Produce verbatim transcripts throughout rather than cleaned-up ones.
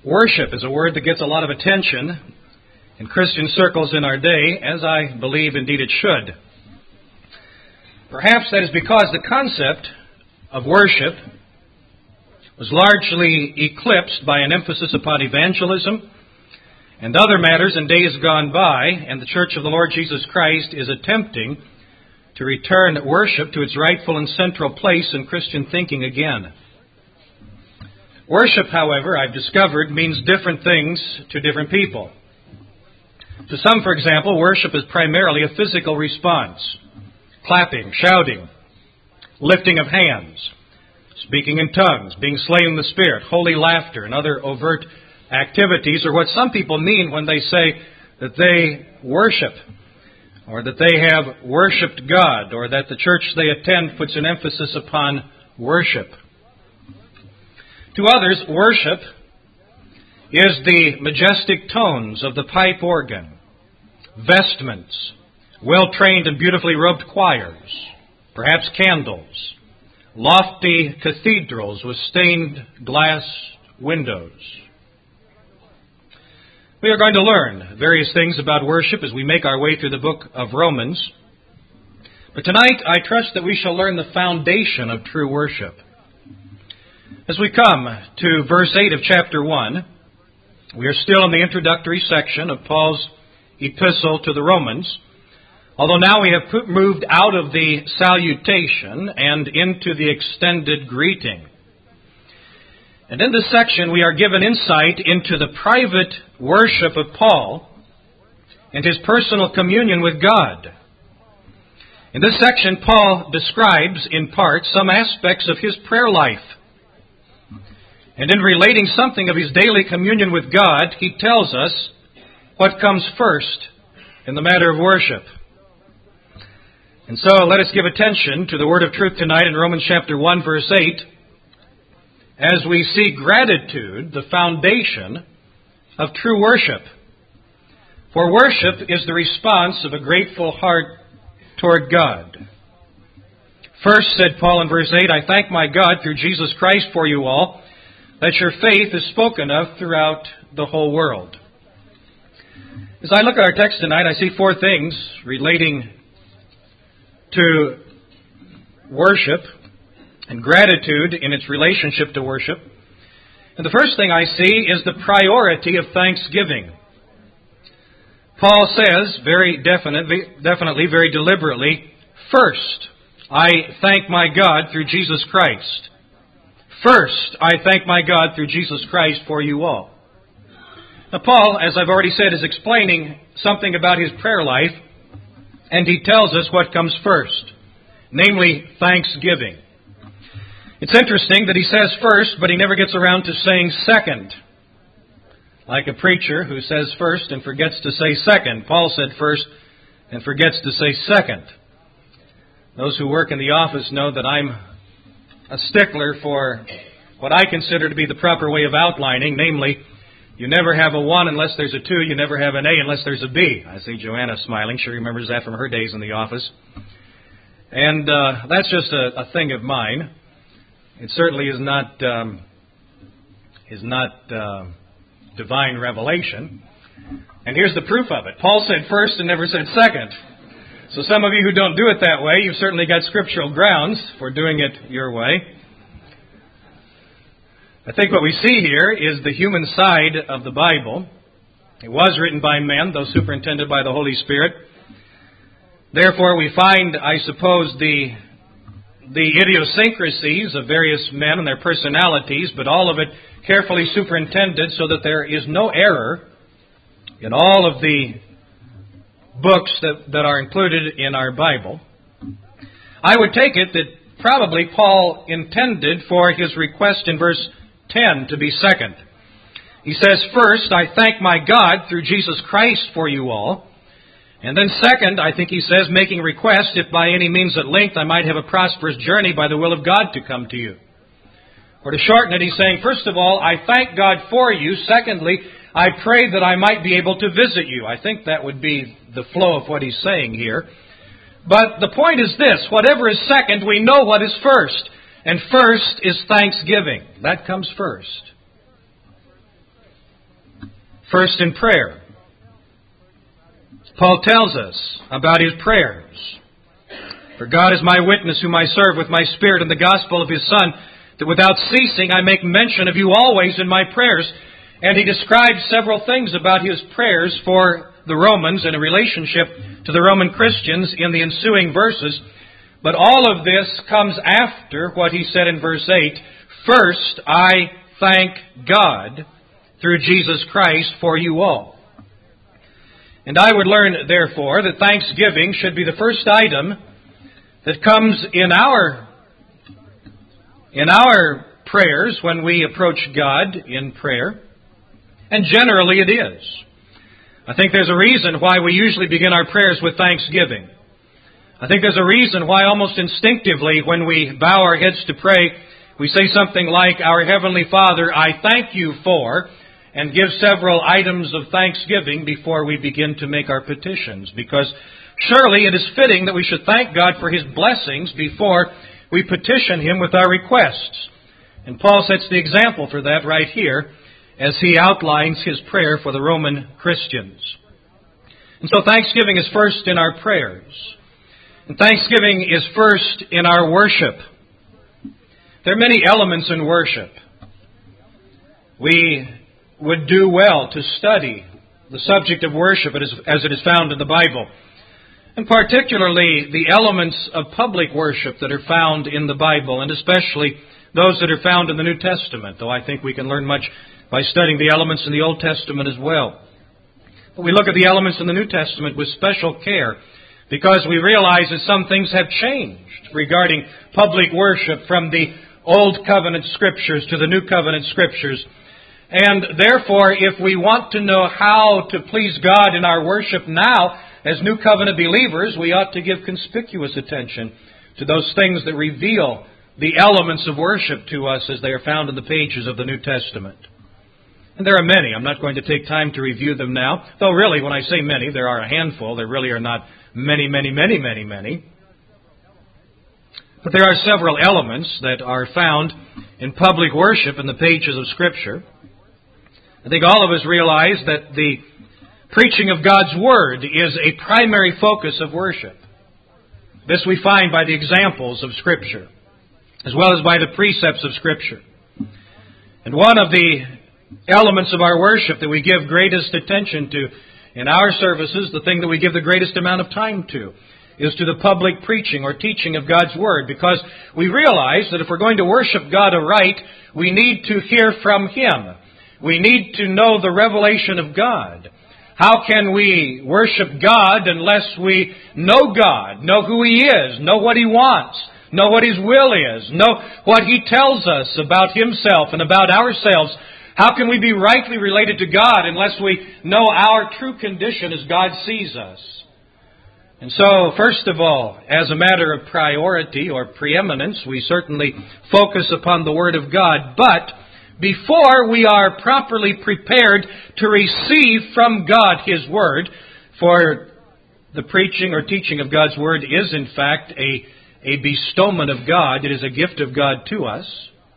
Worship is a word that gets a lot of attention in Christian circles in our day, as I believe indeed it should. Perhaps that is because the concept of worship was largely eclipsed by an emphasis upon evangelism and other matters in days gone by, and the Church of the Lord Jesus Christ is attempting to return worship to its rightful and central place in Christian thinking again. Worship, however, I've discovered, means different things to different people. To some, for example, worship is primarily a physical response. Clapping, shouting, lifting of hands, speaking in tongues, being slain in the Spirit, holy laughter, and other overt activities are what some people mean when they say that they worship, or that they have worshipped God, or that the church they attend puts an emphasis upon worship. To others, worship is the majestic tones of the pipe organ, vestments, well-trained and beautifully robed choirs, perhaps candles, lofty cathedrals with stained glass windows. We are going to learn various things about worship as we make our way through the book of Romans. But tonight, I trust that we shall learn the foundation of true worship. As we come to verse eight of chapter one, we are still in the introductory section of Paul's epistle to the Romans, although now we have put, moved out of the salutation and into the extended greeting. And in this section we are given insight into the private worship of Paul and his personal communion with God. In this section, Paul describes in part some aspects of his prayer life. And in relating something of his daily communion with God, he tells us what comes first in the matter of worship. And so let us give attention to the word of truth tonight in Romans chapter one, verse eight, as we see gratitude, the foundation of true worship. For worship is the response of a grateful heart toward God. First, said Paul in verse eight, I thank my God through Jesus Christ for you all, that your faith is spoken of throughout the whole world. As I look at our text tonight, I see four things relating to worship and gratitude in its relationship to worship. And the first thing I see is the priority of thanksgiving. Paul says very definitely, definitely, very deliberately, first, I thank my God through Jesus Christ. First, I thank my God through Jesus Christ for you all. Now, Paul, as I've already said, is explaining something about his prayer life, and he tells us what comes first, namely thanksgiving. It's interesting that he says first, but he never gets around to saying second. Like a preacher who says first and forgets to say second. Paul said first and forgets to say second. Those who work in the office know that I'm a stickler for what I consider to be the proper way of outlining, namely, you never have a one unless there's a two, you never have an A unless there's a B. I see Joanna smiling. She remembers that from her days in the office. And uh, that's just a, a thing of mine. It certainly is not um, is not uh, divine revelation. And here's the proof of it. Paul said first and never said second. So some of you who don't do it that way, you've certainly got scriptural grounds for doing it your way. I think what we see here is the human side of the Bible. It was written by men, though superintended by the Holy Spirit. Therefore, we find, I suppose, the the idiosyncrasies of various men and their personalities, but all of it carefully superintended so that there is no error in all of the books that, that are included in our Bible. I would take it that probably Paul intended for his request in verse ten to be second. He says, first, I thank my God through Jesus Christ for you all. And then second, I think he says, making request, if by any means at length I might have a prosperous journey by the will of God to come to you. Or to shorten it, he's saying, first of all, I thank God for you. Secondly, I pray that I might be able to visit you. I think that would be the flow of what he's saying here. But the point is this, whatever is second, we know what is first. And first is thanksgiving. That comes first. First in prayer. Paul tells us about his prayers. For God is my witness, whom I serve with my spirit in the gospel of His Son, that without ceasing I make mention of you always in my prayers. And he describes several things about his prayers for the Romans in a relationship to the Roman Christians in the ensuing verses. But all of this comes after what he said in verse eight. First, I thank God through Jesus Christ for you all. And I would learn, therefore, that thanksgiving should be the first item that comes in our, in our prayers when we approach God in prayer. And generally it is. I think there's a reason why we usually begin our prayers with thanksgiving. I think there's a reason why almost instinctively when we bow our heads to pray, we say something like, Our Heavenly Father, I thank you for, and give several items of thanksgiving before we begin to make our petitions. Because surely it is fitting that we should thank God for His blessings before we petition Him with our requests. And Paul sets the example for that right here as he outlines his prayer for the Roman Christians. And so thanksgiving is first in our prayers. And thanksgiving is first in our worship. There are many elements in worship. We would do well to study the subject of worship as it is found in the Bible, and particularly the elements of public worship that are found in the Bible, and especially those that are found in the New Testament, though I think we can learn much by studying the elements in the Old Testament as well. But we look at the elements in the New Testament with special care because we realize that some things have changed regarding public worship from the Old Covenant Scriptures to the New Covenant Scriptures. And therefore, if we want to know how to please God in our worship now as New Covenant believers, we ought to give conspicuous attention to those things that reveal the elements of worship to us as they are found in the pages of the New Testament. And there are many. I'm not going to take time to review them now. Though really, when I say many, there are a handful. There really are not many, many, many, many, many. But there are several elements that are found in public worship in the pages of Scripture. I think all of us realize that the preaching of God's Word is a primary focus of worship. This we find by the examples of Scripture, as well as by the precepts of Scripture. And one of the elements of our worship that we give greatest attention to in our services, the thing that we give the greatest amount of time to, is to the public preaching or teaching of God's Word, because we realize that if we're going to worship God aright, we need to hear from Him. We need to know the revelation of God. How can we worship God unless we know God, know who He is, know what He wants, know what His will is, know what He tells us about Himself and about ourselves? How can we be rightly related to God unless we know our true condition as God sees us? And so, first of all, as a matter of priority or preeminence, we certainly focus upon the Word of God. But before we are properly prepared to receive from God His Word, for the preaching or teaching of God's Word is in fact a, a bestowment of God. It is a gift of God to us.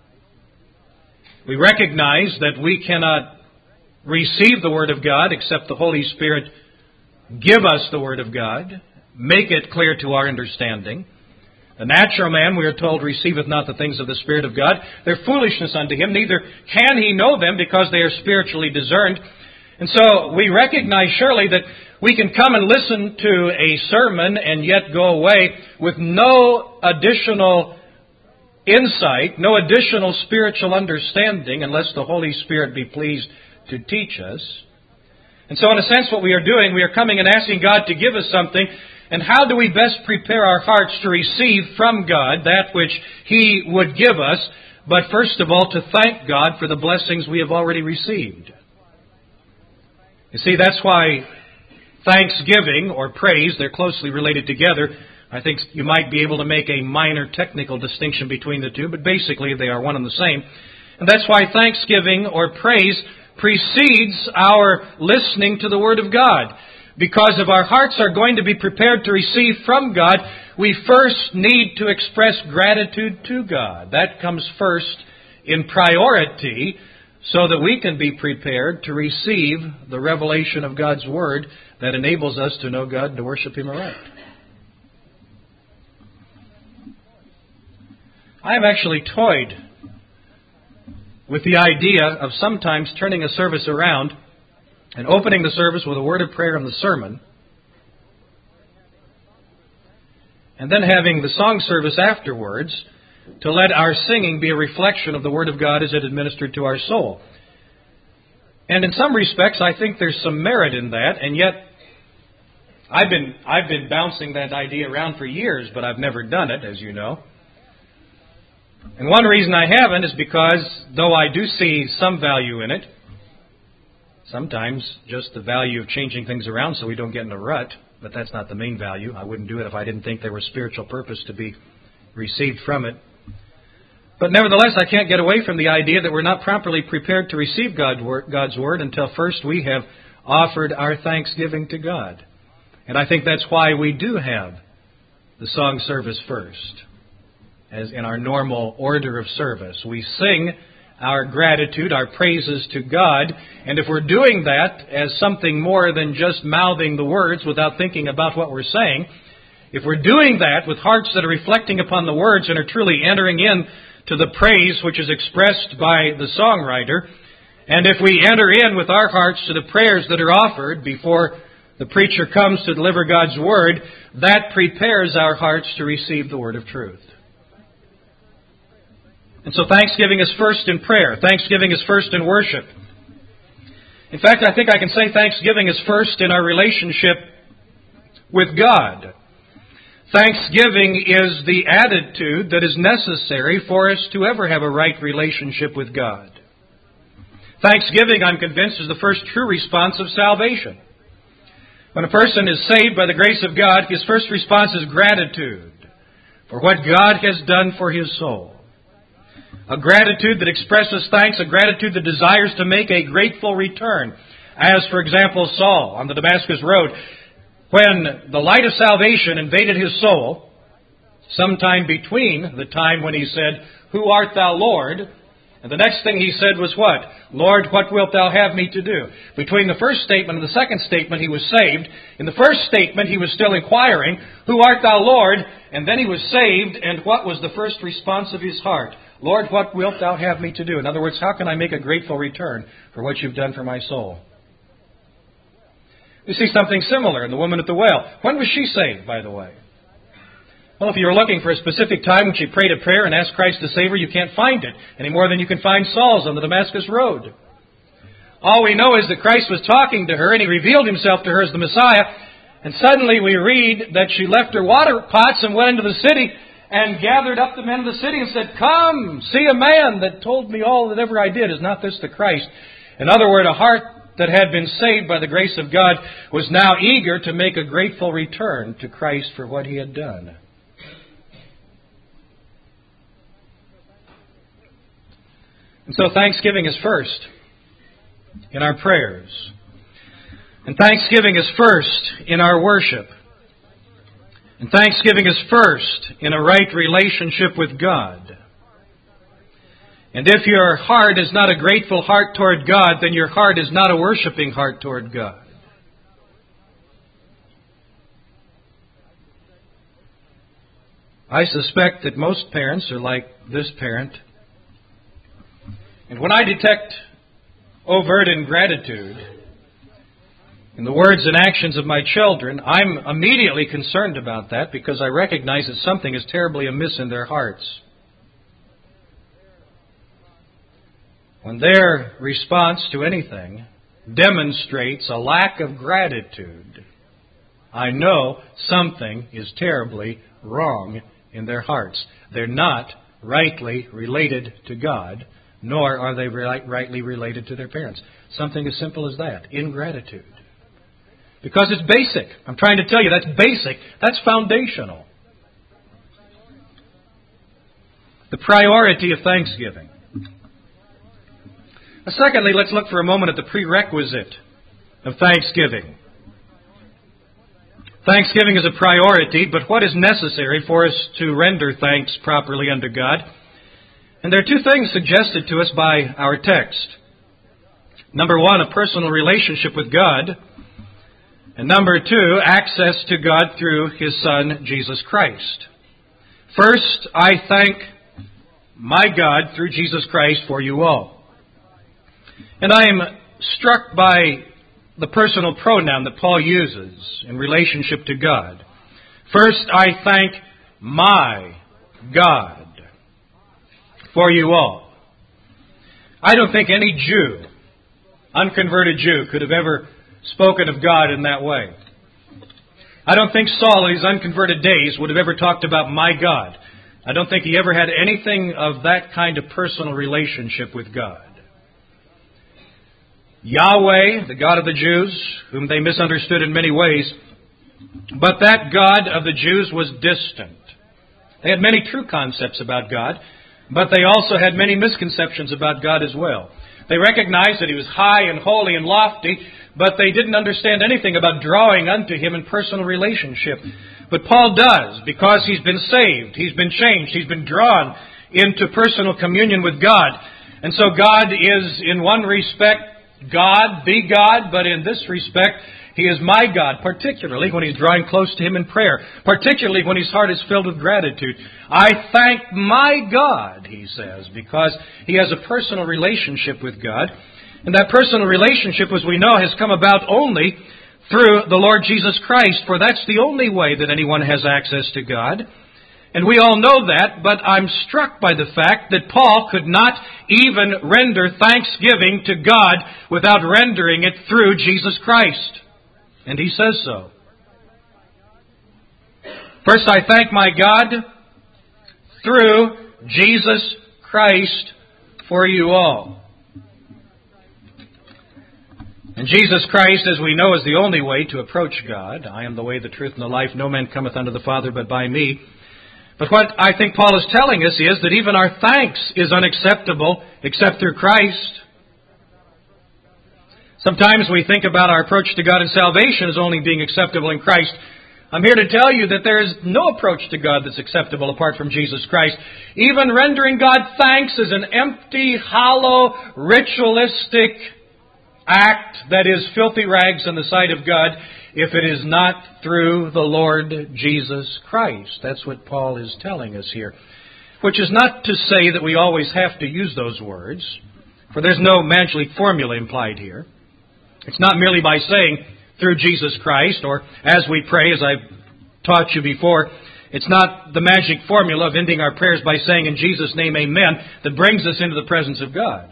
We recognize that we cannot receive the Word of God except the Holy Spirit give us the Word of God, make it clear to our understanding. The natural man, we are told, receiveth not the things of the Spirit of God. They're foolishness unto him, neither can he know them because they are spiritually discerned. And so we recognize surely that we can come and listen to a sermon and yet go away with no additional insight, no additional spiritual understanding unless the Holy Spirit be pleased to teach us. And so in a sense what we are doing, we are coming and asking God to give us something. And how do we best prepare our hearts to receive from God that which He would give us, but first of all to thank God for the blessings we have already received? You see, that's why thanksgiving or praise, they're closely related together. I think you might be able to make a minor technical distinction between the two, but basically they are one and the same. And that's why thanksgiving or praise precedes our listening to the Word of God. Because if our hearts are going to be prepared to receive from God, we first need to express gratitude to God. That comes first in priority so that we can be prepared to receive the revelation of God's Word that enables us to know God and to worship Him aright. I have actually toyed with the idea of sometimes turning a service around and opening the service with a word of prayer and the sermon, and then having the song service afterwards to let our singing be a reflection of the Word of God as it administered to our soul. And in some respects, I think there's some merit in that, and yet I've been I've been bouncing that idea around for years, but I've never done it, as you know. And one reason I haven't is because, though I do see some value in it, sometimes just the value of changing things around so we don't get in a rut, but that's not the main value. I wouldn't do it if I didn't think there was spiritual purpose to be received from it. But nevertheless, I can't get away from the idea that we're not properly prepared to receive God's Word until first we have offered our thanksgiving to God. And I think that's why we do have the song service first, as in our normal order of service. We sing our gratitude, our praises to God, and if we're doing that as something more than just mouthing the words without thinking about what we're saying, if we're doing that with hearts that are reflecting upon the words and are truly entering in to the praise which is expressed by the songwriter, and if we enter in with our hearts to the prayers that are offered before the preacher comes to deliver God's Word, that prepares our hearts to receive the Word of truth. And so thanksgiving is first in prayer. Thanksgiving is first in worship. In fact, I think I can say thanksgiving is first in our relationship with God. Thanksgiving is the attitude that is necessary for us to ever have a right relationship with God. Thanksgiving, I'm convinced, is the first true response of salvation. When a person is saved by the grace of God, his first response is gratitude for what God has done for his soul. A gratitude that expresses thanks, a gratitude that desires to make a grateful return. As, for example, Saul on the Damascus road, when the light of salvation invaded his soul, sometime between the time when he said, "Who art thou, Lord?" and the next thing he said was what? "Lord, what wilt thou have me to do?" Between the first statement and the second statement, he was saved. In the first statement, he was still inquiring, "Who art thou, Lord?" And then he was saved, and what was the first response of his heart? "Lord, what wilt thou have me to do?" In other words, how can I make a grateful return for what you've done for my soul? We see something similar in the woman at the well. When was she saved, by the way? Well, if you're looking for a specific time when she prayed a prayer and asked Christ to save her, you can't find it any more than you can find Saul's on the Damascus road. All we know is that Christ was talking to her and He revealed Himself to her as the Messiah. And suddenly we read that she left her water pots and went into the city and gathered up the men of the city and said, "Come, see a man that told me all that ever I did. Is not this the Christ?" In other words, a heart that had been saved by the grace of God was now eager to make a grateful return to Christ for what He had done. And so thanksgiving is first in our prayers. And thanksgiving is first in our worship. And thanksgiving is first in a right relationship with God. And if your heart is not a grateful heart toward God, then your heart is not a worshiping heart toward God. I suspect that most parents are like this parent. And when I detect overt ingratitude in the words and actions of my children, I'm immediately concerned about that because I recognize that something is terribly amiss in their hearts. When their response to anything demonstrates a lack of gratitude, I know something is terribly wrong in their hearts. They're not rightly related to God, nor are they rightly related to their parents. Something as simple as that, ingratitude. Because it's basic. I'm trying to tell you, that's basic. That's foundational. The priority of thanksgiving. Now, secondly, let's look for a moment at the prerequisite of thanksgiving. Thanksgiving is a priority, but what is necessary for us to render thanks properly unto God? And there are two things suggested to us by our text. Number one, a personal relationship with God. And number two, access to God through His Son, Jesus Christ. First, I thank my God through Jesus Christ for you all. And I am struck by the personal pronoun that Paul uses in relationship to God. First, I thank my God for you all. I don't think any Jew, unconverted Jew, could have ever spoken of God in that way. I don't think Saul in his unconverted days would have ever talked about my God. I don't think he ever had anything of that kind of personal relationship with God. Yahweh, the God of the Jews, whom they misunderstood in many ways, but that God of the Jews was distant. They had many true concepts about God, but they also had many misconceptions about God as well. They recognized that He was high and holy and lofty, but they didn't understand anything about drawing unto Him in personal relationship. But Paul does, because he's been saved, he's been changed, he's been drawn into personal communion with God. And so God is, in one respect, God, the God, but in this respect, He is my God, particularly when he's drawing close to Him in prayer, particularly when his heart is filled with gratitude. I thank my God, he says, because he has a personal relationship with God. And that personal relationship, as we know, has come about only through the Lord Jesus Christ, for that's the only way that anyone has access to God. And we all know that, but I'm struck by the fact that Paul could not even render thanksgiving to God without rendering it through Jesus Christ. And he says so. First, I thank my God through Jesus Christ for you all. And Jesus Christ, as we know, is the only way to approach God. I am the way, the truth, and the life. No man cometh unto the Father but by me. But what I think Paul is telling us is that even our thanks is unacceptable except through Christ. Sometimes we think about our approach to God in salvation as only being acceptable in Christ. I'm here to tell you that there is no approach to God that's acceptable apart from Jesus Christ. Even rendering God thanks is an empty, hollow, ritualistic act that is filthy rags in the sight of God if it is not through the Lord Jesus Christ. That's what Paul is telling us here. Which is not to say that we always have to use those words, for there's no magic formula implied here. It's not merely by saying, through Jesus Christ, or as we pray, as I've taught you before, it's not the magic formula of ending our prayers by saying, in Jesus' name, amen, that brings us into the presence of God.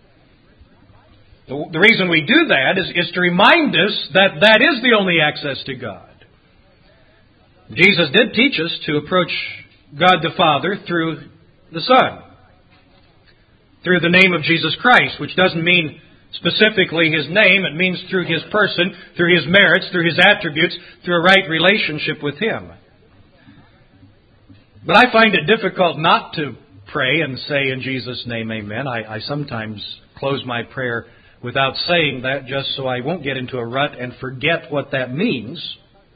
The, the reason we do that is, is to remind us that that is the only access to God. Jesus did teach us to approach God the Father through the Son, through the name of Jesus Christ, which doesn't mean specifically His name. It means through His person, through His merits, through His attributes, through a right relationship with Him. But I find it difficult not to pray and say in Jesus' name, amen. I, I sometimes close my prayer without saying that just so I won't get into a rut and forget what that means.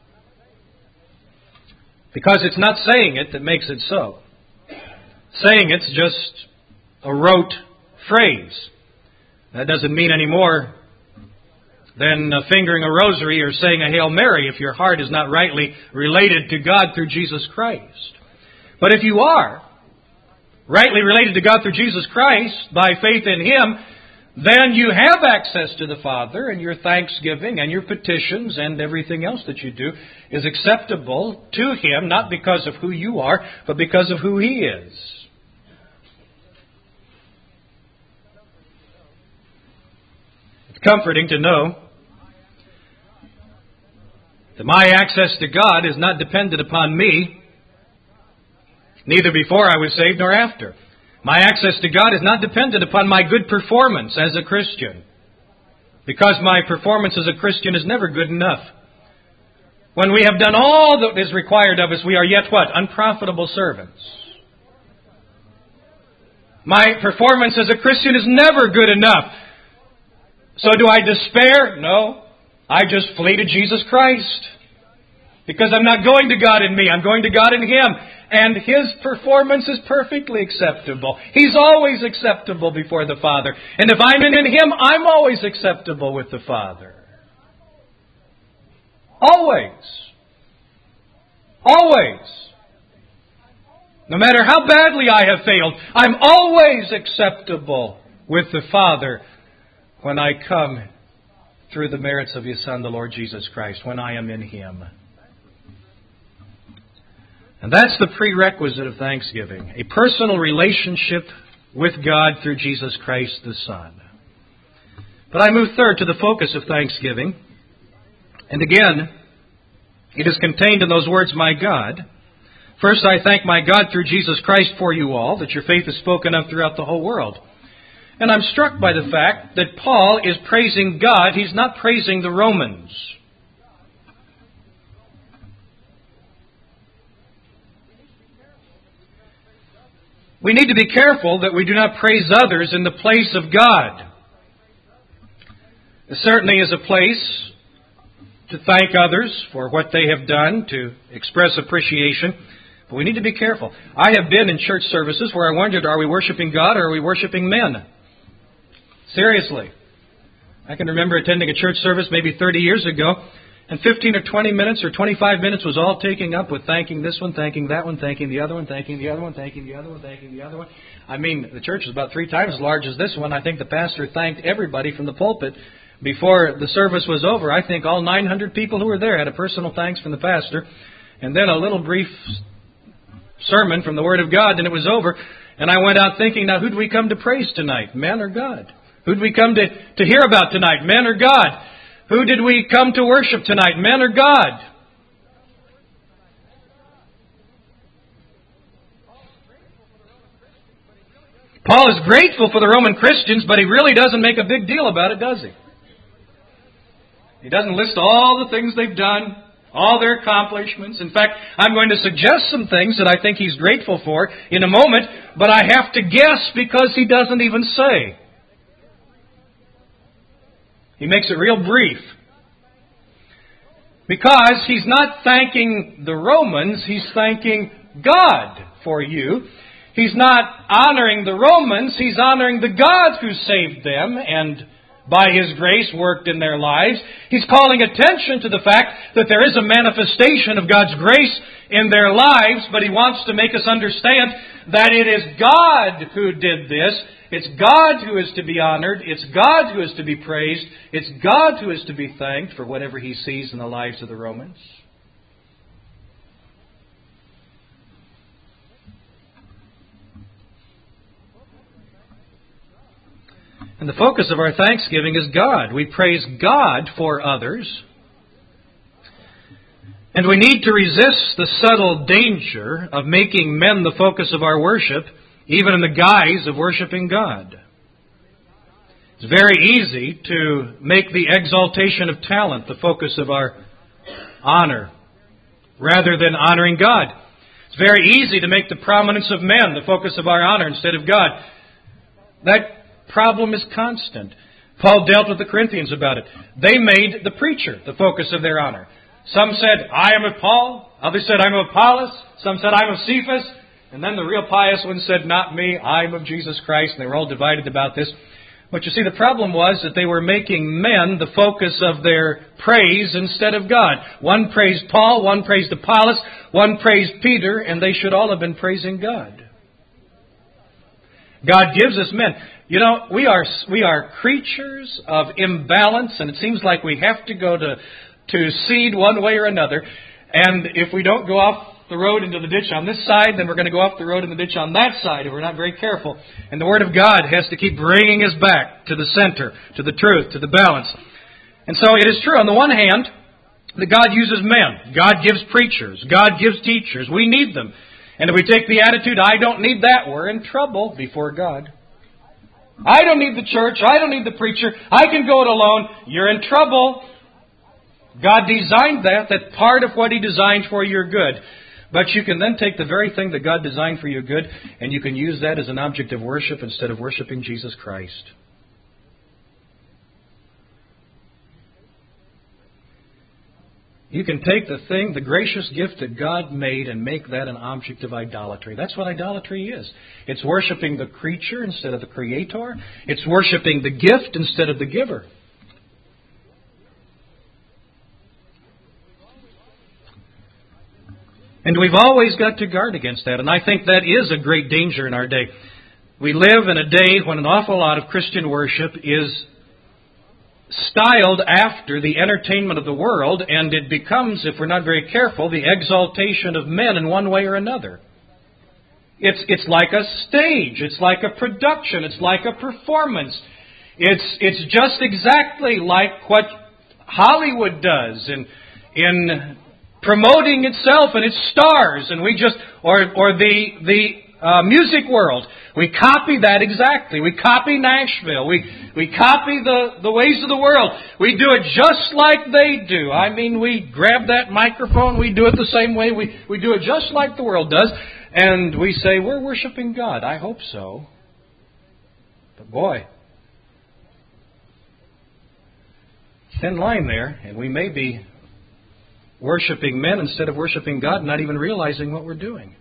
Because it's not saying it that makes it so. Saying it's just a rote phrase. That doesn't mean any more than fingering a rosary or saying a Hail Mary if your heart is not rightly related to God through Jesus Christ. But if you are rightly related to God through Jesus Christ by faith in Him, then you have access to the Father, and your thanksgiving and your petitions and everything else that you do is acceptable to Him, not because of who you are, but because of who He is. Comforting to know that my access to God is not dependent upon me, neither before I was saved nor after. My access to God is not dependent upon my good performance as a Christian, because my performance as a Christian is never good enough. When we have done all that is required of us, we are yet what? Unprofitable servants. My performance as a Christian is never good enough. So do I despair? No. I just flee to Jesus Christ. Because I'm not going to God in me, I'm going to God in Him. And His performance is perfectly acceptable. He's always acceptable before the Father. And if I'm in Him, I'm always acceptable with the Father. Always. Always. No matter how badly I have failed, I'm always acceptable with the Father when I come through the merits of His Son, the Lord Jesus Christ, when I am in Him. And that's the prerequisite of thanksgiving, a personal relationship with God through Jesus Christ the Son. But I move third to the focus of thanksgiving. And again, it is contained in those words, my God. First, I thank my God through Jesus Christ for you all, that your faith is spoken of throughout the whole world. And I'm struck by the fact that Paul is praising God. He's not praising the Romans. We need to be careful that we do not praise others in the place of God. There certainly is a place to thank others for what they have done, to express appreciation. But we need to be careful. I have been in church services where I wondered, are we worshiping God or are we worshiping men? Seriously. I can remember attending a church service maybe thirty years ago, and fifteen or twenty minutes or twenty-five minutes was all taken up with thanking this one, thanking that one, thanking the other one, thanking the other one, thanking the other one, thanking the other one. I mean, the church is about three times as large as this one. I think the pastor thanked everybody from the pulpit before the service was over. I think all nine hundred people who were there had a personal thanks from the pastor, and then a little brief sermon from the Word of God, and it was over. And I went out thinking, now who do we come to praise tonight, men or God? Who did we come to, to hear about tonight, men or God? Who did we come to worship tonight, men or God? Paul is grateful for the Roman Christians, but he really doesn't make a big deal about it, does he? He doesn't list all the things they've done, all their accomplishments. In fact, I'm going to suggest some things that I think he's grateful for in a moment, but I have to guess because he doesn't even say. He makes it real brief. Because he's not thanking the Romans, he's thanking God for you. He's not honoring the Romans, he's honoring the God who saved them and by His grace worked in their lives. He's calling attention to the fact that there is a manifestation of God's grace in their lives, but He wants to make us understand that it is God who did this. It's God who is to be honored. It's God who is to be praised. It's God who is to be thanked for whatever He sees in the lives of the Romans. And the focus of our thanksgiving is God. We praise God for others. And we need to resist the subtle danger of making men the focus of our worship, even in the guise of worshiping God. It's very easy to make the exaltation of talent the focus of our honor, rather than honoring God. It's very easy to make the prominence of men the focus of our honor instead of God. That problem is constant. Paul dealt with the Corinthians about it. They made the preacher the focus of their honor. Some said, I am of Paul. Others said, I'm of Apollos. Some said, I'm of Cephas. And then the real pious ones said, not me, I'm of Jesus Christ. And they were all divided about this. But you see, the problem was that they were making men the focus of their praise instead of God. One praised Paul, one praised Apollos, one praised Peter, and they should all have been praising God. God gives us men. You know, we are we are creatures of imbalance, and it seems like we have to go to, to seed one way or another. And if we don't go off the road into the ditch on this side, then we're going to go off the road in the ditch on that side if we're not very careful. And the Word of God has to keep bringing us back to the center, to the truth, to the balance. And so it is true, on the one hand, that God uses men. God gives preachers. God gives teachers. We need them. And if we take the attitude, I don't need that, we're in trouble before God. I don't need the church. I don't need the preacher. I can go it alone. You're in trouble. God designed that. That's part of what He designed for your good. But you can then take the very thing that God designed for your good, and you can use that as an object of worship instead of worshiping Jesus Christ. You can take the thing, the gracious gift that God made, and make that an object of idolatry. That's what idolatry is. It's worshiping the creature instead of the Creator. It's worshiping the gift instead of the giver. And we've always got to guard against that. And I think that is a great danger in our day. We live in a day when an awful lot of Christian worship is styled after the entertainment of the world, and it becomes, if we're not very careful, the exaltation of men in one way or another. It's, it's like a stage. It's like a production. It's like a performance. It's, it's just exactly like what Hollywood does in, in promoting itself and its stars, and we just, or, or the, the uh, music world. We copy that exactly. We copy Nashville. We we copy the, the ways of the world. We do it just like they do. I mean, we grab that microphone. We do it the same way. We, we do it just like the world does. And we say, we're worshiping God. I hope so. But boy, thin line there. And we may be worshiping men instead of worshiping God, not even realizing what we're doing.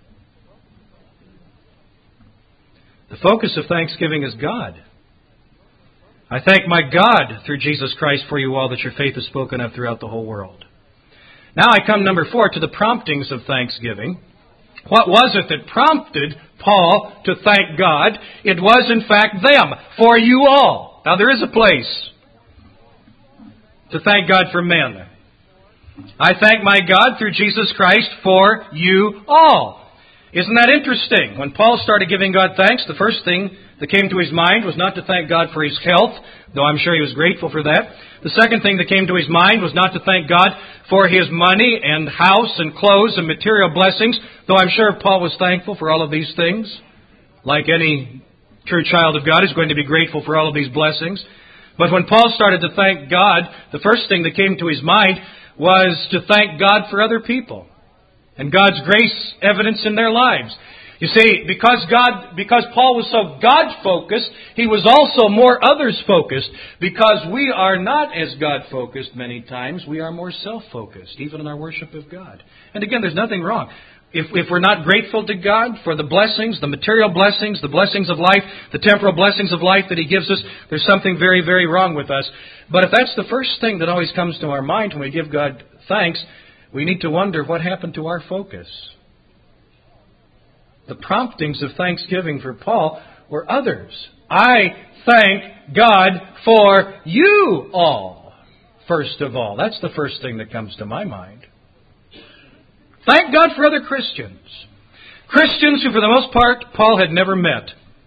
The focus of thanksgiving is God. I thank my God through Jesus Christ for you all that your faith is spoken of throughout the whole world. Now I come, number four, to the promptings of thanksgiving. What was it that prompted Paul to thank God? It was, in fact, them, for you all. Now there is a place to thank God for men. I thank my God through Jesus Christ for you all. Isn't that interesting? When Paul started giving God thanks, the first thing that came to his mind was not to thank God for his health, though I'm sure he was grateful for that. The second thing that came to his mind was not to thank God for his money and house and clothes and material blessings, though I'm sure Paul was thankful for all of these things. Like any true child of God is going to be grateful for all of these blessings. But when Paul started to thank God, the first thing that came to his mind was to thank God for other people and God's grace evidence in their lives. You see, because God, because Paul was so God-focused, he was also more others-focused. Because we are not as God-focused many times, we are more self-focused, even in our worship of God. And again, there's nothing wrong. If, if we're not grateful to God for the blessings, the material blessings, the blessings of life, the temporal blessings of life that He gives us, there's something very, very wrong with us. But if that's the first thing that always comes to our mind when we give God thanks, we need to wonder what happened to our focus. The promptings of thanksgiving for Paul were others. I thank God for you all, first of all. That's the first thing that comes to my mind. Thank God for other Christians. Christians who, for the most part, Paul had never met.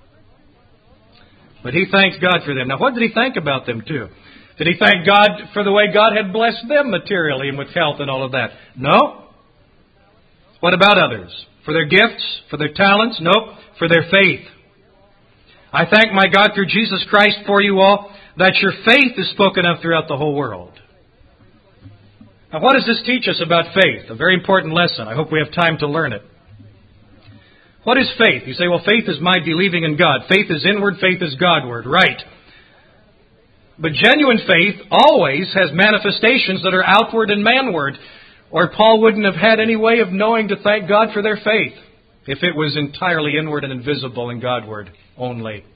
But he thanked God for them. Now, what did he thank about them, too? Did he thank God for the way God had blessed them materially and with health and all of that? No. What about others? For their gifts? For their talents? Nope. For their faith. I thank my God through Jesus Christ for you all, that your faith is spoken of throughout the whole world. Now, what does this teach us about faith? A very important lesson. I hope we have time to learn it. What is faith? You say, well, faith is my believing in God. Faith is inward, faith is Godward. Right. But genuine faith always has manifestations that are outward and manward, or Paul wouldn't have had any way of knowing to thank God for their faith if it was entirely inward and invisible and Godward only.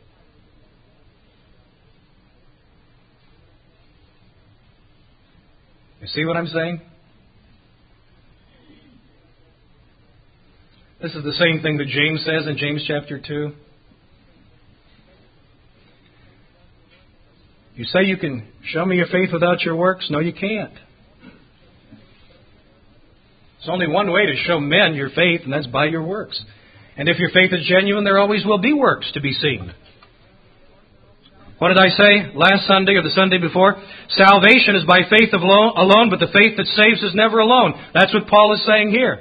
You see what I'm saying? This is the same thing that James says in James chapter two. You say you can show me your faith without your works? No, you can't. There's only one way to show men your faith, and that's by your works. And if your faith is genuine, there always will be works to be seen. What did I say last Sunday or the Sunday before? Salvation is by faith alone, but the faith that saves is never alone. That's what Paul is saying here.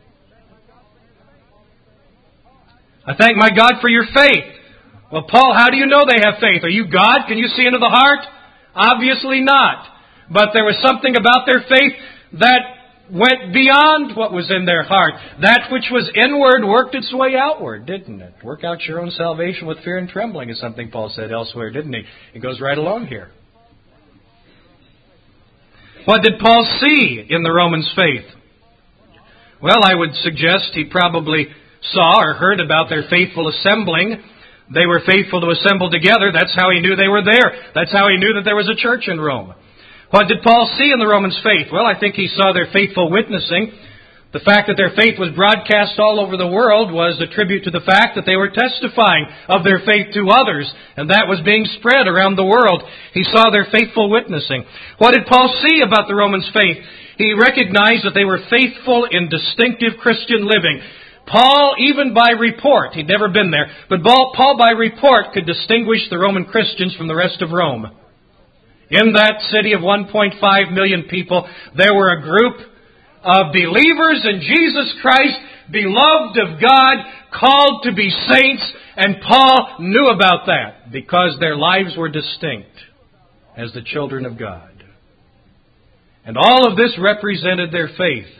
I thank my God for your faith. Well, Paul, how do you know they have faith? Are you God? Can you see into the heart? Obviously not. But there was something about their faith that went beyond what was in their heart. That which was inward worked its way outward, didn't it? Work out your own salvation with fear and trembling is something Paul said elsewhere, didn't he? It goes right along here. What did Paul see in the Romans' faith? Well, I would suggest he probably saw or heard about their faithful assembling. They were faithful to assemble together. That's how he knew they were there. That's how he knew that there was a church in Rome. What did Paul see in the Romans' faith? Well, I think he saw their faithful witnessing. The fact that their faith was broadcast all over the world was a tribute to the fact that they were testifying of their faith to others, and that was being spread around the world. He saw their faithful witnessing. What did Paul see about the Romans' faith? He recognized that they were faithful in distinctive Christian living. Paul, even by report, he'd never been there, but Paul by report could distinguish the Roman Christians from the rest of Rome. In that city of one point five million people, there were a group of believers in Jesus Christ, beloved of God, called to be saints, and Paul knew about that because their lives were distinct as the children of God. And all of this represented their faith.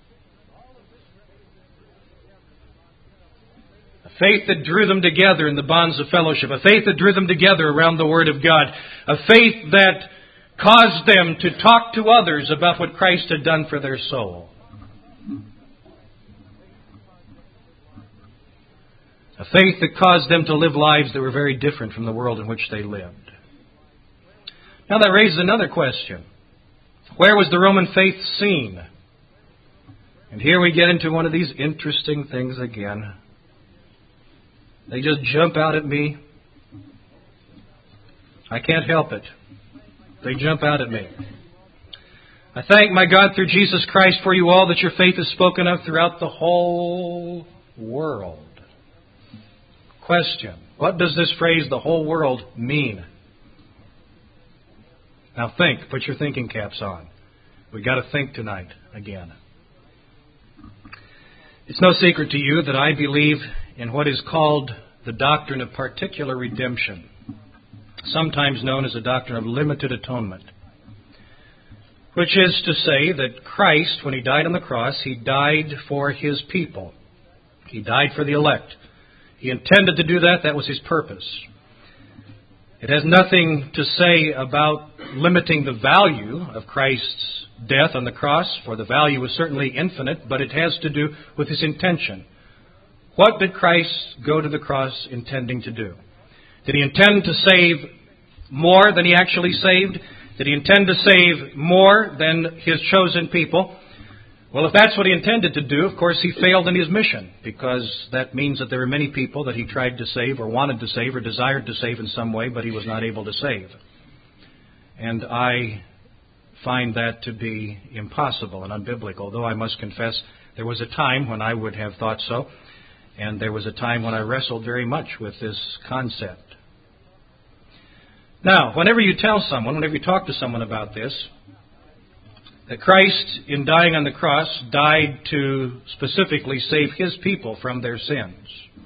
A faith that drew them together in the bonds of fellowship. A faith that drew them together around the Word of God. A faith that caused them to talk to others about what Christ had done for their soul. A faith that caused them to live lives that were very different from the world in which they lived. Now that raises another question. Where was the Roman faith seen? And here we get into one of these interesting things again. They just jump out at me. I can't help it. They jump out at me. I thank my God through Jesus Christ for you all that your faith is spoken of throughout the whole world. Question. What does this phrase, the whole world, mean? Now think. Put your thinking caps on. We've got to think tonight again. It's no secret to you that I believe in what is called the doctrine of particular redemption, sometimes known as the doctrine of limited atonement, which is to say that Christ, when He died on the cross, He died for His people. He died for the elect. He intended to do that. That was His purpose. It has nothing to say about limiting the value of Christ's death on the cross, for the value was certainly infinite, but it has to do with His intention. What did Christ go to the cross intending to do? Did He intend to save more than He actually saved? Did He intend to save more than His chosen people? Well, if that's what He intended to do, of course He failed in His mission, because that means that there were many people that He tried to save or wanted to save or desired to save in some way, but He was not able to save. And I find that to be impossible and unbiblical, although I must confess there was a time when I would have thought so, and there was a time when I wrestled very much with this concept. Now, whenever you tell someone, whenever you talk to someone about this, that Christ, in dying on the cross, died to specifically save His people from their sins.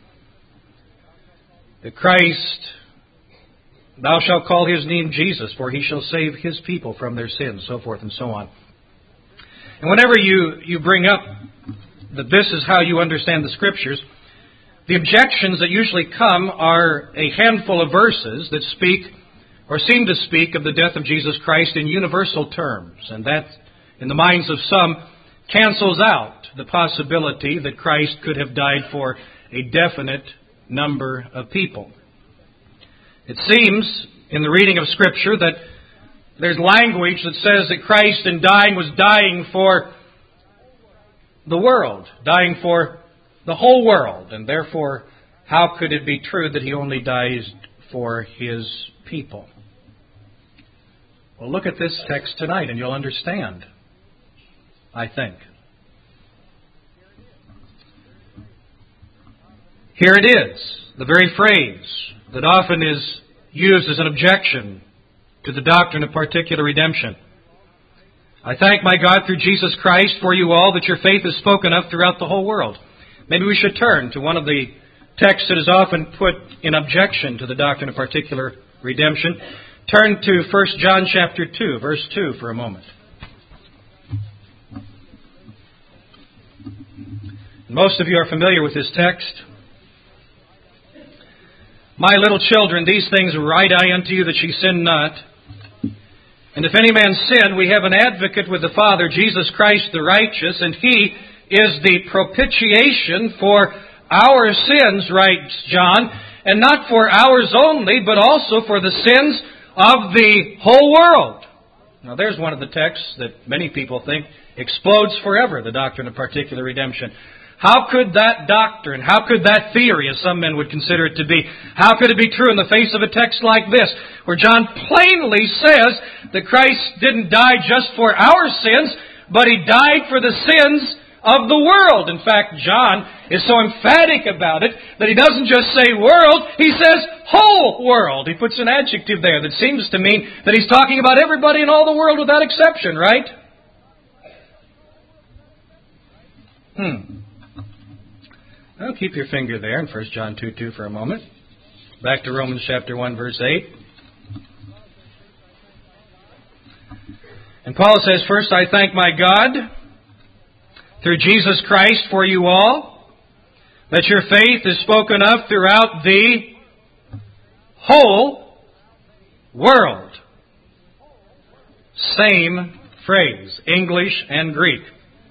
That Christ, thou shalt call His name Jesus, for He shall save His people from their sins, so forth and so on. And whenever you, you bring up that this is how you understand the Scriptures, the objections that usually come are a handful of verses that speak or seem to speak of the death of Jesus Christ in universal terms. And that, in the minds of some, cancels out the possibility that Christ could have died for a definite number of people. It seems, in the reading of Scripture, that there's language that says that Christ, in dying, was dying for the world, dying for the whole world, and therefore, how could it be true that He only dies for His people? Well, look at this text tonight and you'll understand, I think. Here it is, the very phrase that often is used as an objection to the doctrine of particular redemption. I thank my God through Jesus Christ for you all that your faith is spoken of throughout the whole world. Maybe we should turn to one of the texts that is often put in objection to the doctrine of particular redemption. Turn to First John chapter two, verse two for a moment. Most of you are familiar with this text. My little children, these things write I unto you that ye sin not. And if any man sin, we have an advocate with the Father, Jesus Christ the righteous, and He is the propitiation for our sins, writes John, and not for ours only, but also for the sins of the whole world. Now there's one of the texts that many people think explodes forever, the doctrine of particular redemption. How could that doctrine, how could that theory, as some men would consider it to be, how could it be true in the face of a text like this, where John plainly says that Christ didn't die just for our sins, but He died for the sins of the world. In fact, John is so emphatic about it that he doesn't just say world, he says whole world. He puts an adjective there that seems to mean that he's talking about everybody in all the world without exception, right? Hmm. Well, keep your finger there in First John two two for a moment. Back to Romans chapter one, verse eight. And Paul says, "First I thank my God through Jesus Christ for you all, that your faith is spoken of throughout the whole world." Same phrase, English and Greek.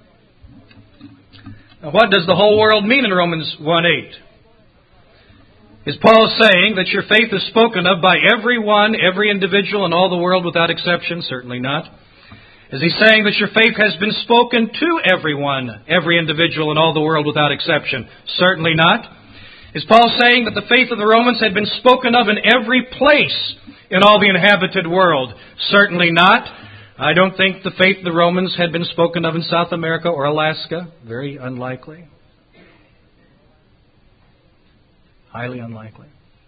Now, what does the whole world mean in Romans one eight? Is Paul saying that your faith is spoken of by everyone, every individual in all the world without exception? Certainly not. Is he saying that your faith has been spoken to everyone, every individual in all the world without exception? Certainly not. Is Paul saying that the faith of the Romans had been spoken of in every place in all the inhabited world? Certainly not. I don't think the faith of the Romans had been spoken of in South America or Alaska. Very unlikely. Highly unlikely.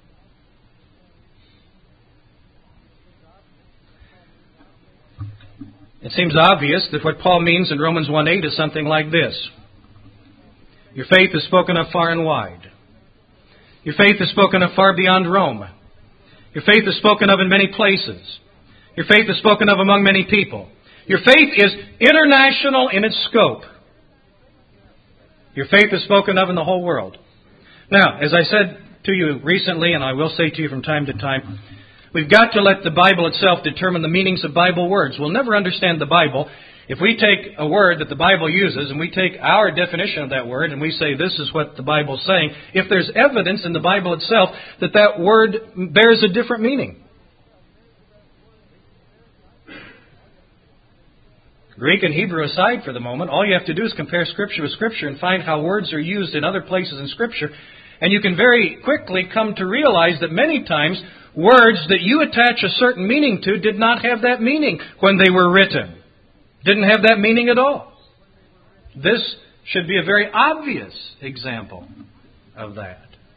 It seems obvious that what Paul means in Romans one eight is something like this. Your faith is spoken of far and wide. Your faith is spoken of far beyond Rome. Your faith is spoken of in many places. Your faith is spoken of among many people. Your faith is international in its scope. Your faith is spoken of in the whole world. Now, as I said to you recently, and I will say to you from time to time, we've got to let the Bible itself determine the meanings of Bible words. We'll never understand the Bible if we take a word that the Bible uses and we take our definition of that word and we say this is what the Bible's saying, if there's evidence in the Bible itself that that word bears a different meaning. Greek and Hebrew aside for the moment, all you have to do is compare Scripture with Scripture and find how words are used in other places in Scripture. And you can very quickly come to realize that many times words that you attach a certain meaning to did not have that meaning when they were written. Didn't have that meaning at all. This should be a very obvious example of that.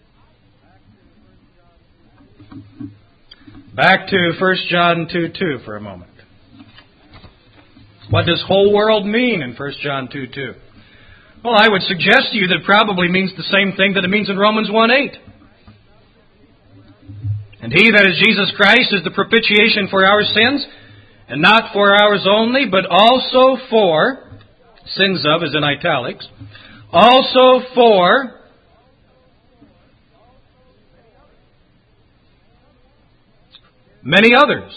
Back to First John two two for a moment. What does whole world mean in First John two two? Well, I would suggest to you that it probably means the same thing that it means in Romans one eight. And He, that is Jesus Christ, is the propitiation for our sins, and not for ours only, but also for, sins of is in italics, also for many others.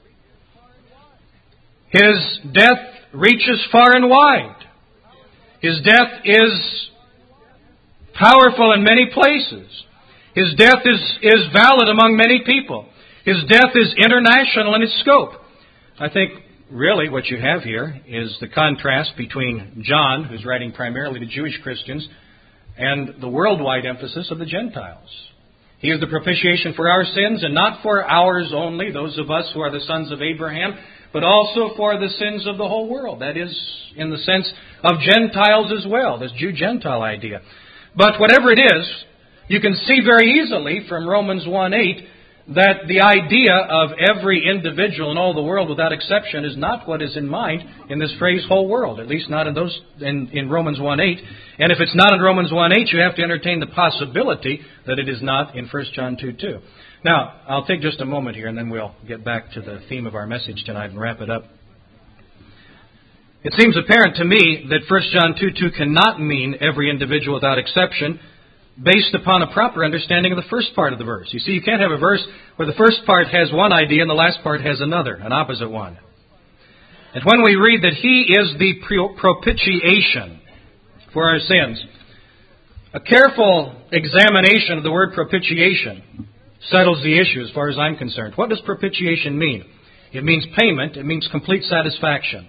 His death reaches far and wide. His death is powerful in many places. His death is, is valid among many people. His death is international in its scope. I think really what you have here is the contrast between John, who's writing primarily to Jewish Christians, and the worldwide emphasis of the Gentiles. He is the propitiation for our sins, and not for ours only, those of us who are the sons of Abraham, but also for the sins of the whole world. That is, in the sense of Gentiles as well, this Jew-Gentile idea. But whatever it is, you can see very easily from Romans one eight that the idea of every individual in all the world without exception is not what is in mind in this phrase whole world, at least not in those in, in Romans one eight. And if it's not in Romans one eight, you have to entertain the possibility that it is not in First John two two. Now, I'll take just a moment here and then we'll get back to the theme of our message tonight and wrap it up. It seems apparent to me that First John two two cannot mean every individual without exception, based upon a proper understanding of the first part of the verse. You see, you can't have a verse where the first part has one idea and the last part has another, an opposite one. And when we read that He is the propitiation for our sins, a careful examination of the word propitiation settles the issue as far as I'm concerned. What does propitiation mean? It means payment. It means complete satisfaction.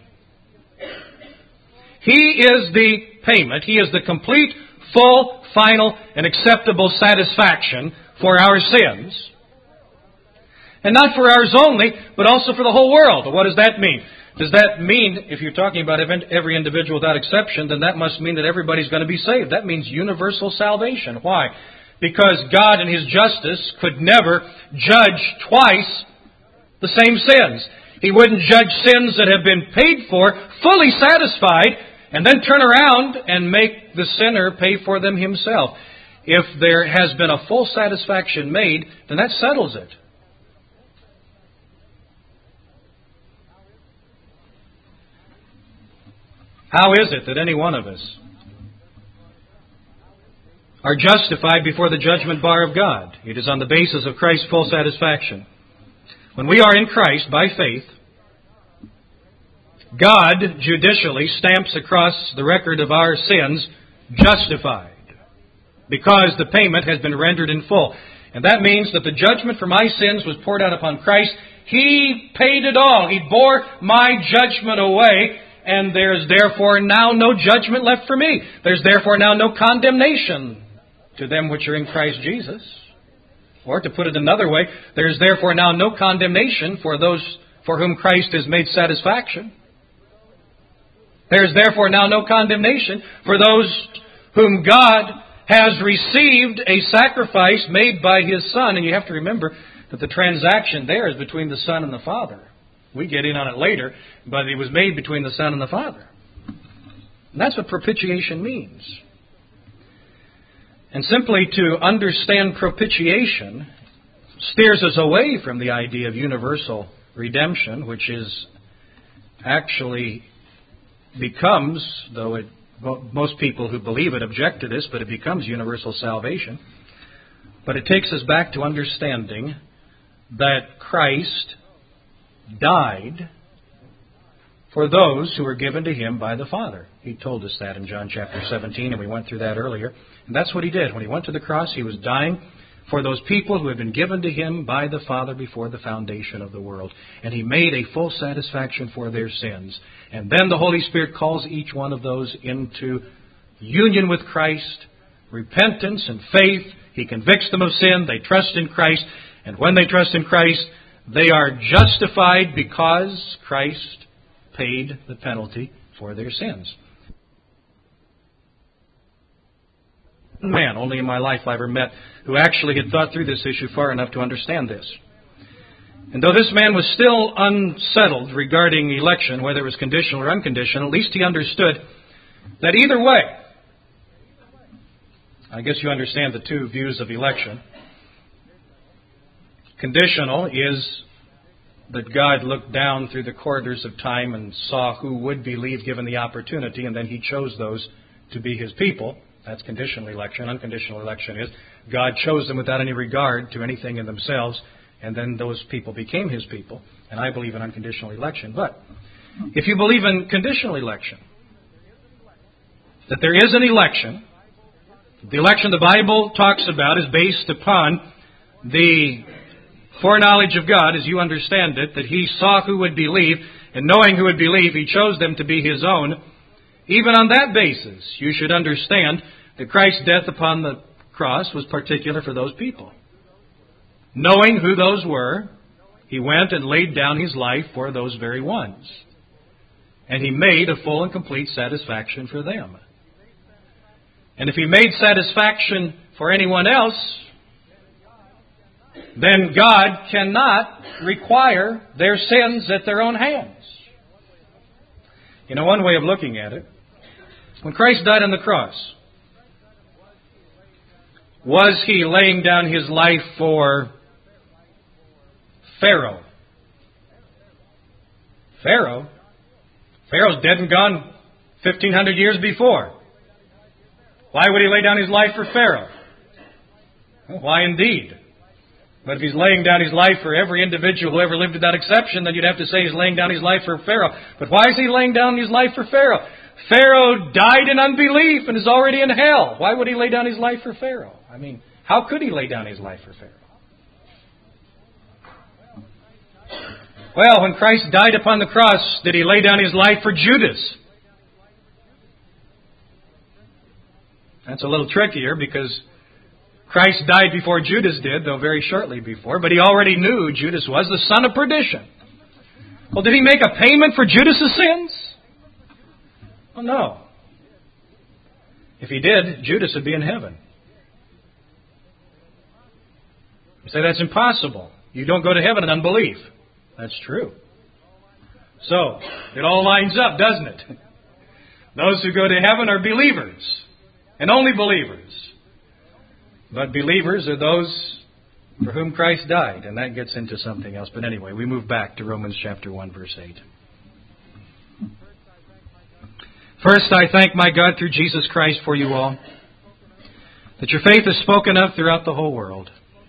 He is the payment. He is the complete, full, final, and acceptable satisfaction for our sins. And not for ours only, but also for the whole world. What does that mean? Does that mean, if you're talking about every individual without exception, then that must mean that everybody's going to be saved. That means universal salvation. Why? Because God in His justice could never judge twice the same sins. He wouldn't judge sins that have been paid for, fully satisfied, and then turn around and make the sinner pay for them himself. If there has been a full satisfaction made, then that settles it. How is it that any one of us are justified before the judgment bar of God? It is on the basis of Christ's full satisfaction. When we are in Christ by faith, God judicially stamps across the record of our sins justified, because the payment has been rendered in full. And that means that the judgment for my sins was poured out upon Christ. He paid it all. He bore my judgment away. And there is therefore now no judgment left for me. There's therefore now no condemnation to them which are in Christ Jesus. Or to put it another way, there is therefore now no condemnation for those for whom Christ has made satisfaction. There is therefore now no condemnation for those whom God has received a sacrifice made by His Son. And you have to remember that the transaction there is between the Son and the Father. We get in on it later, but it was made between the Son and the Father. And that's what propitiation means. And simply to understand propitiation steers us away from the idea of universal redemption, which is actually becomes, though it, most people who believe it object to this, but it becomes universal salvation. But it takes us back to understanding that Christ died for those who were given to Him by the Father. He told us that in John chapter seventeen, and we went through that earlier. And that's what He did. When He went to the cross, He was dying for those people who had been given to Him by the Father before the foundation of the world. And He made a full satisfaction for their sins. And then the Holy Spirit calls each one of those into union with Christ, repentance and faith. He convicts them of sin. They trust in Christ. And when they trust in Christ, they are justified because Christ paid the penalty for their sins. Man, only in my life I ever met who actually had thought through this issue far enough to understand this. And though this man was still unsettled regarding election, whether it was conditional or unconditional, at least he understood that either way, I guess you understand the two views of election. Conditional is that God looked down through the corridors of time and saw who would believe given the opportunity, and then He chose those to be His people. That's conditional election. Unconditional election is God chose them without any regard to anything in themselves, and then those people became His people. And I believe in unconditional election. But if you believe in conditional election, that there is an election, the election the Bible talks about is based upon the foreknowledge of God, as you understand it, that He saw who would believe, and knowing who would believe, He chose them to be His own. Even on that basis, you should understand that Christ's death upon the cross was particular for those people. Knowing who those were, He went and laid down His life for those very ones. And He made a full and complete satisfaction for them. And if He made satisfaction for anyone else, then God cannot require their sins at their own hands. You know, one way of looking at it, when Christ died on the cross, was He laying down His life for Pharaoh? Pharaoh? Pharaoh's dead and gone fifteen hundred years before. Why would He lay down His life for Pharaoh? Well, why indeed? But if he's laying down his life for every individual who ever lived without exception, then you'd have to say he's laying down his life for Pharaoh. But why is he laying down his life for Pharaoh? Pharaoh died in unbelief and is already in hell. Why would he lay down his life for Pharaoh? I mean, how could he lay down his life for Pharaoh? Well, when Christ died upon the cross, did he lay down his life for Judas? That's a little trickier because Christ died before Judas did, though very shortly before, but he already knew Judas was the son of perdition. Well, did he make a payment for Judas' sins? Well, no. If he did, Judas would be in heaven. You say that's impossible. You don't go to heaven in unbelief. That's true. So, it all lines up, doesn't it? Those who go to heaven are believers, and only believers. But believers are those for whom Christ died, and that gets into something else. But anyway, we move back to Romans chapter one, verse eight. First, I thank my God through Jesus Christ for you all, that your faith is spoken of throughout the whole world.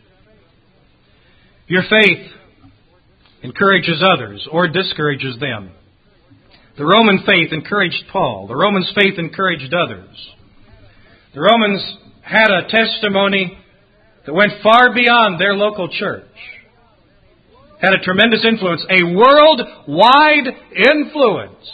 Your faith encourages others or discourages them. The Roman faith encouraged Paul. The Romans' faith encouraged others. The Romans had a testimony that went far beyond their local church. Had a tremendous influence, a worldwide influence.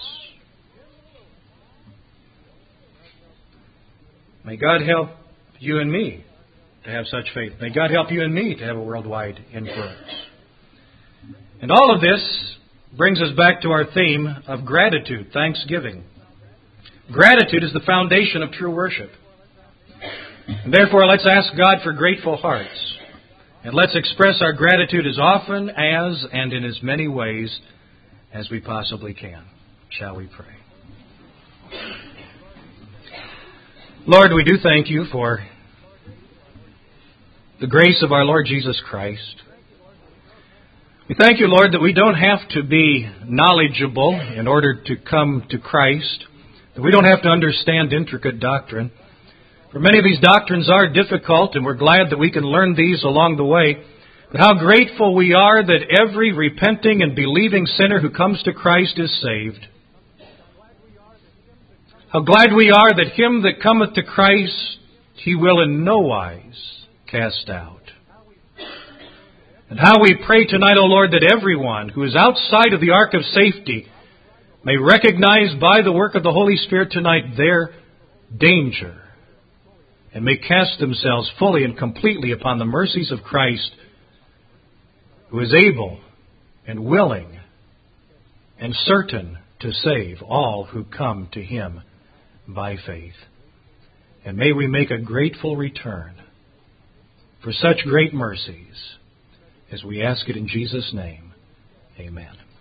May God help you and me to have such faith. May God help you and me to have a worldwide influence. And all of this brings us back to our theme of gratitude, thanksgiving. Gratitude is the foundation of true worship. And therefore, let's ask God for grateful hearts. And let's express our gratitude as often as and in as many ways as we possibly can. Shall we pray? Lord, we do thank you for the grace of our Lord Jesus Christ. We thank you, Lord, that we don't have to be knowledgeable in order to come to Christ, that we don't have to understand intricate doctrine. For many of these doctrines are difficult, and we're glad that we can learn these along the way. But how grateful we are that every repenting and believing sinner who comes to Christ is saved. How glad we are that him that cometh to Christ, he will in no wise cast out. And how we pray tonight, O Lord, that everyone who is outside of the ark of safety may recognize by the work of the Holy Spirit tonight their danger and may cast themselves fully and completely upon the mercies of Christ, who is able and willing and certain to save all who come to Him by faith. And may we make a grateful return for such great mercies as we ask it in Jesus' name. Amen.